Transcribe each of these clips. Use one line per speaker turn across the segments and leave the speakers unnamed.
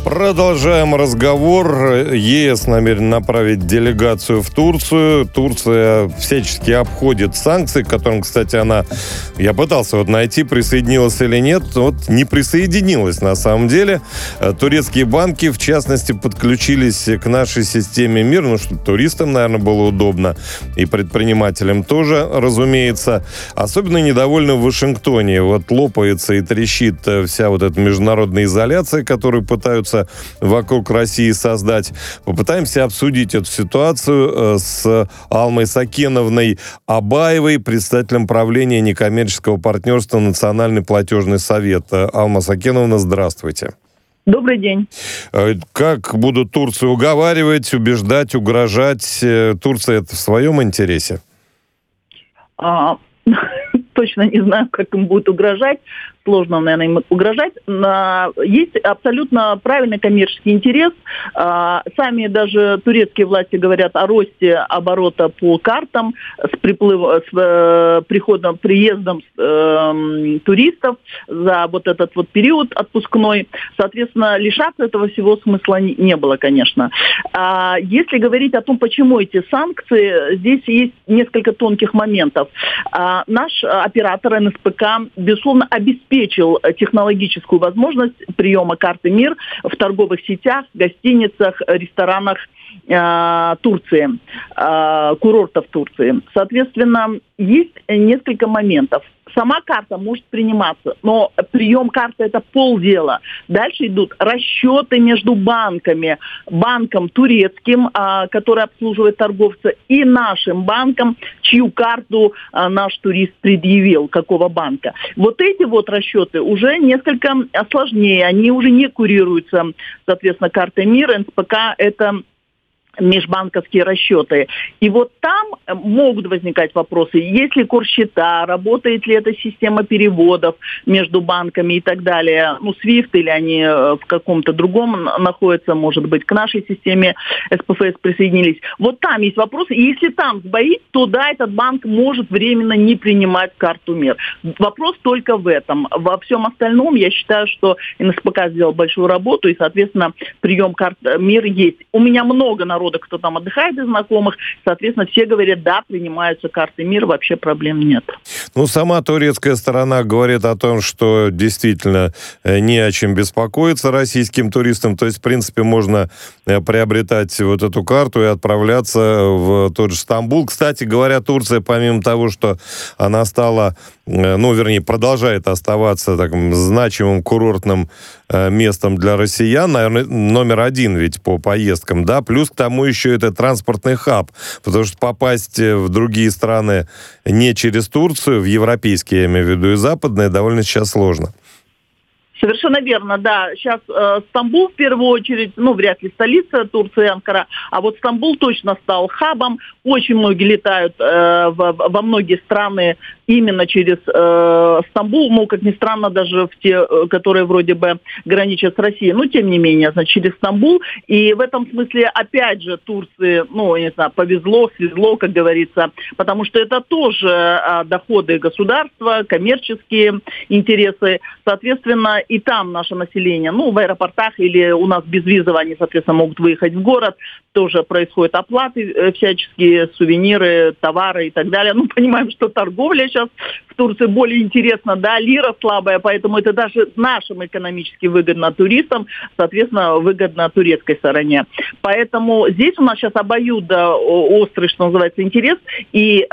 Продолжаем разговор. ЕС намерен направить делегацию в Турцию. Турция всячески обходит санкции, к которым, кстати, я пытался найти, присоединилась или нет. Не присоединилась на самом деле. Турецкие банки, в частности, подключились к нашей системе МИР, чтобы туристам, наверное, было удобно. И предпринимателям тоже, разумеется. Особенно недовольны в Вашингтоне. Лопается и трещит вся эта международная изоляция, которую пытаются вокруг России создать. Попытаемся обсудить эту ситуацию с Алмой Сакеновной Абаевой, председателем правления некоммерческого партнерства «Национальный платежный совет». Алма Сакеновна, здравствуйте.
Добрый день.
Как будут Турцию уговаривать, убеждать, угрожать? Турция это в своем интересе?
Точно не знаю, как им будет угрожать. Сложно, наверное, им угрожать. Есть абсолютно правильный коммерческий интерес. Сами даже турецкие власти говорят о росте оборота по картам с приездом туристов за этот период отпускной. Соответственно, лишаться этого всего смысла не было, конечно. Если говорить о том, почему эти санкции, здесь есть несколько тонких моментов. Наш оператор НСПК, безусловно, обеспечил технологическую возможность приема карты МИР в торговых сетях, гостиницах, ресторанах Турции, курортов Турции. Соответственно, есть несколько моментов. Сама карта может приниматься, но прием карты – это полдела. Дальше идут расчеты между банками. Банком турецким, который обслуживает торговца, и нашим банком, чью карту наш турист предъявил, какого банка. Эти расчеты уже несколько сложнее. Они уже не курируются, соответственно, картой МИР, НСПК – это межбанковские расчеты. И там могут возникать вопросы, есть ли курсчета, работает ли эта система переводов между банками и так далее. SWIFT или они в каком-то другом находятся, может быть, к нашей системе СПФС присоединились. Там есть вопросы. И если там сбоит, то этот банк может временно не принимать карту МИР. Вопрос только в этом. Во всем остальном я считаю, что НСПК сделал большую работу, и, соответственно, прием карт МИР есть. У меня много народа, кто там отдыхает из знакомых, соответственно, все говорят, да, принимаются карты МИР, вообще проблем нет.
Сама турецкая сторона говорит о том, что действительно не о чем беспокоиться российским туристам, то есть, в принципе, можно приобретать эту карту и отправляться в тот же Стамбул. Кстати говоря, Турция, помимо того, что она стала, продолжает оставаться таким значимым курортным местом для россиян, наверное, номер один ведь по поездкам, да, плюс к тому еще это транспортный хаб, потому что попасть в другие страны не через Турцию, в европейские, я имею в виду, и западные, довольно сейчас сложно.
Совершенно верно, да. Сейчас Стамбул в первую очередь, вряд ли столица Турции, Анкара, а Стамбул точно стал хабом. Очень многие летают во многие страны именно через Стамбул, как ни странно, даже в те, которые вроде бы граничат с Россией, но тем не менее, через Стамбул. И в этом смысле, опять же, Турции, повезло, свезло, как говорится, потому что это тоже доходы государства, коммерческие интересы. Соответственно, и там наше население, в аэропортах или у нас безвизово, они, соответственно, могут выехать в город, тоже происходят оплаты всяческие, сувениры, товары и так далее. Понимаем, что торговля сейчас в Турции более интересна, да, лира слабая, поэтому это даже нашим экономически выгодно туристам, соответственно, выгодно турецкой стороне. Поэтому здесь у нас сейчас обоюдоострый, что называется, интерес, и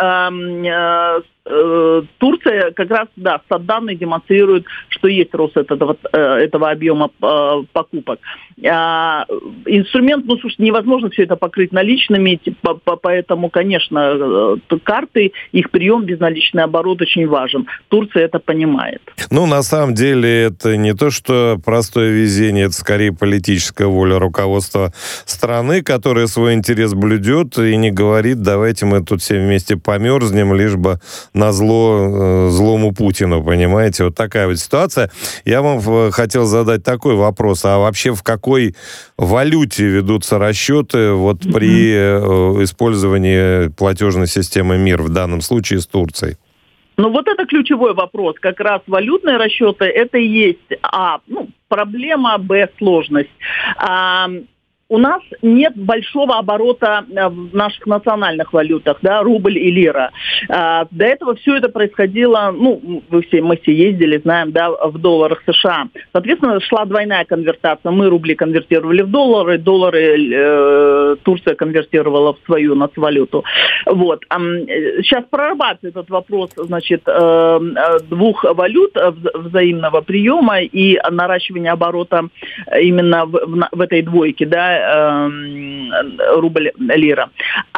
Турция как раз, да, данные демонстрирует, что есть рост этого объема покупок. Инструмент, невозможно все это покрыть наличными, поэтому, конечно, карты, их прием, безналичный оборот очень важен. Турция это понимает.
На самом деле, это не то, что простое везение, это скорее политическая воля руководства страны, которая свой интерес блюдет и не говорит, давайте мы тут все вместе померзнем, лишь бы назло злому Путину, понимаете? Такая ситуация. Я вам хотел задать такой вопрос. А вообще в какой валюте ведутся расчеты при использовании платежной системы МИР, в данном случае с Турцией?
Это ключевой вопрос. Как раз валютные расчеты, это и есть проблема, б, сложность. У нас нет большого оборота в наших национальных валютах, да, рубль и лира. До этого все это происходило, мы все ездили, знаем, да, в долларах США. Соответственно, шла двойная конвертация. Мы рубли конвертировали в доллары, Турция конвертировала в свою нацвалюту. Вот. Сейчас прорабатывает этот вопрос, значит, двух валют взаимного приема и наращивания оборота именно в этой двойке, да, рубль-лира.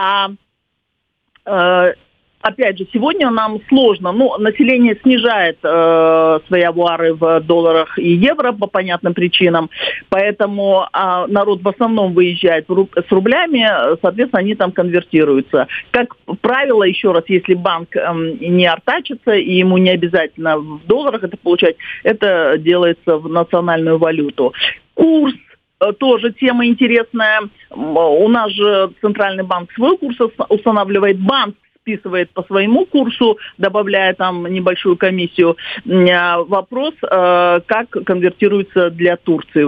Опять же, сегодня нам сложно. Население снижает свои авуары в долларах и евро по понятным причинам, поэтому народ в основном выезжает с рублями, соответственно, они там конвертируются. Как правило, еще раз, если банк не артачится и ему не обязательно в долларах это получать, это делается в национальную валюту. Курс тоже тема интересная. У нас же Центральный банк свой курс устанавливает, банк списывает по своему курсу, добавляя там небольшую комиссию. Вопрос, как конвертируется для Турции,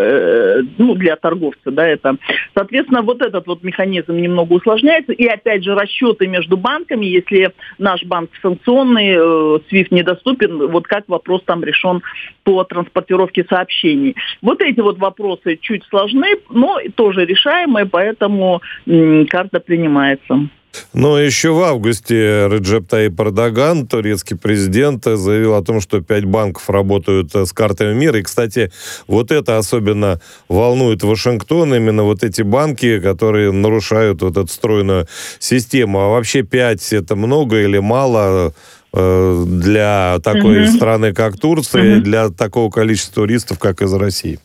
для торговца, да, это. Соответственно, вот этот вот механизм немного усложняется. И опять же, расчеты между банками, если наш банк санкционный, SWIFT недоступен, вот как вопрос там решен по транспортировке сообщений. Вот эти вот вопросы чуть сложны, но тоже решаемые, поэтому карта принимается.
Но еще в августе Реджеп Таyyip Эрдоган, турецкий президент, заявил о том, что 5 банков работают с картами мира. И, кстати, вот это особенно волнует Вашингтон, именно вот эти банки, которые нарушают вот эту стройную систему. А вообще 5 это много или мало для такой страны, как Турция, и для такого количества туристов, как из России?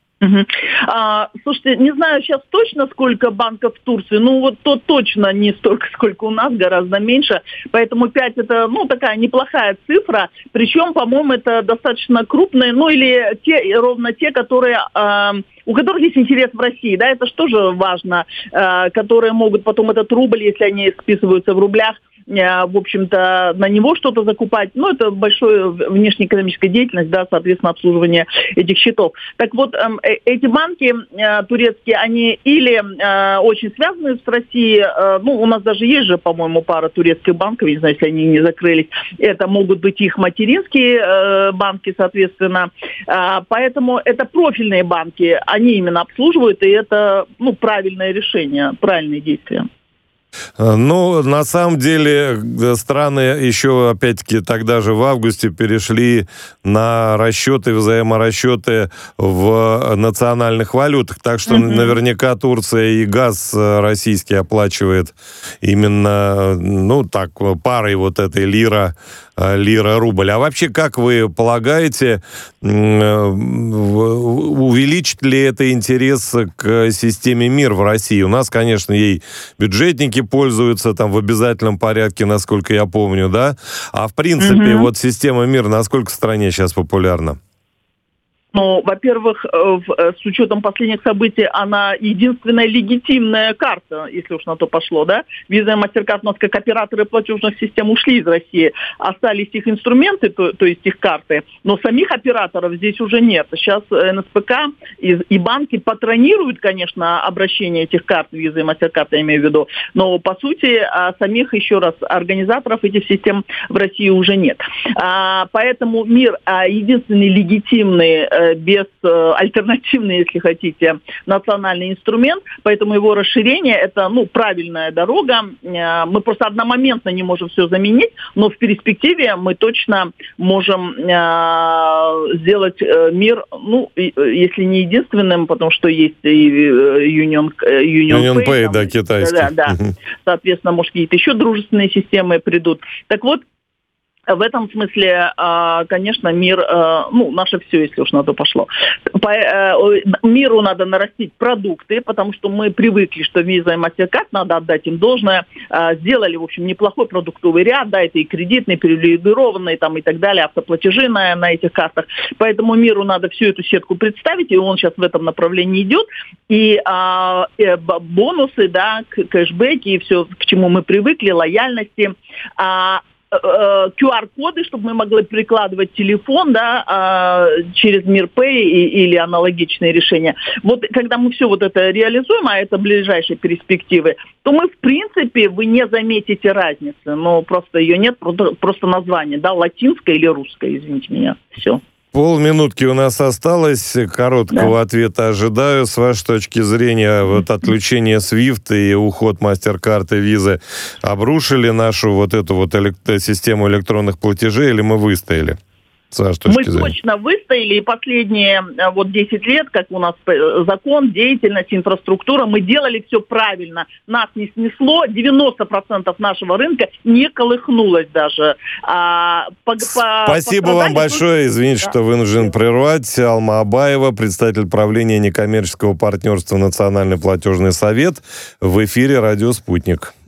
Слушайте, не знаю сейчас точно, сколько банков в Турции, то точно не столько, сколько у нас, гораздо меньше, поэтому 5 это, такая неплохая цифра, причем, по-моему, это достаточно крупные, или ровно те, которые, у которых есть интерес в России, да, это же тоже важно, которые могут потом этот рубль, если они списываются в рублях, в общем-то, на него что-то закупать. Это большая внешнеэкономическая деятельность, да, соответственно, обслуживание этих счетов. Так вот, эти банки турецкие, они или очень связаны с Россией, у нас даже есть же, по-моему, пара турецких банков, я не знаю, если они не закрылись, это могут быть их материнские банки, соответственно. Поэтому это профильные банки, они именно обслуживают, и это, правильное решение, правильные действия.
На самом деле, страны еще, опять-таки, тогда же в августе перешли на расчеты, взаиморасчеты в национальных валютах. Так что наверняка Турция и газ российский оплачивает именно, парой вот этой лира-рубль. А вообще, как вы полагаете, увеличит ли это интерес к системе МИР в России? У нас, конечно, ей бюджетники пользуются там в обязательном порядке, насколько я помню, да? А в принципе, вот система МИР насколько в стране сейчас популярна?
Во-первых, с учетом последних событий, она единственная легитимная карта, если уж на то пошло, да. Visa и MasterCard у нас как операторы платежных систем ушли из России, остались их инструменты, то есть их карты, но самих операторов здесь уже нет. Сейчас НСПК и банки патронируют, конечно, обращение этих карт, Visa и MasterCard, я имею в виду, но по сути самих, еще раз, организаторов этих систем в России уже нет. Поэтому МИР единственный легитимный, без альтернативный, если хотите, национальный инструмент, поэтому его расширение – это, правильная дорога. Мы просто одномоментно не можем все заменить, но в перспективе мы точно можем сделать МИР, если не единственным, потому что есть и Union Pay,
да, китайский.
Да. Соответственно, может, какие-то еще дружественные системы придут. Так вот, в этом смысле, конечно, МИР, наше все, если уж на то пошло. МИРу надо нарастить продукты, потому что мы привыкли, что Visa и MasterCard, надо отдать им должное, сделали, в общем, неплохой продуктовый ряд, да, это и кредитный, привилегированный, там, и так далее, автоплатежи на этих картах. Поэтому МИРу надо всю эту сетку представить, и он сейчас в этом направлении идет. И бонусы, да, кэшбэки и все, к чему мы привыкли, лояльности, QR-коды, чтобы мы могли прикладывать телефон, да, через МирПэй или аналогичные решения. Вот когда мы все вот это реализуем, а это ближайшие перспективы, то мы, в принципе, вы не заметите разницы. Но просто ее нет, просто название, да, латинское или русское, извините меня. Все.
Полминутки у нас осталось. Короткого ответа ожидаю. С вашей точки зрения, вот отключение SWIFT и уход MasterCard и Visa обрушили нашу вот эту вот систему электронных платежей, или мы выстояли? Мы
точно выстояли, и последние вот 10 лет, как у нас закон, деятельность, инфраструктура, мы делали все правильно. Нас не снесло, 90% нашего рынка не колыхнулось даже.
Спасибо вам большое. Извините, что вынужден прервать. Алма Абаева, председатель правления некоммерческого партнерства «Национальный платежный совет», в эфире «Радио Спутник».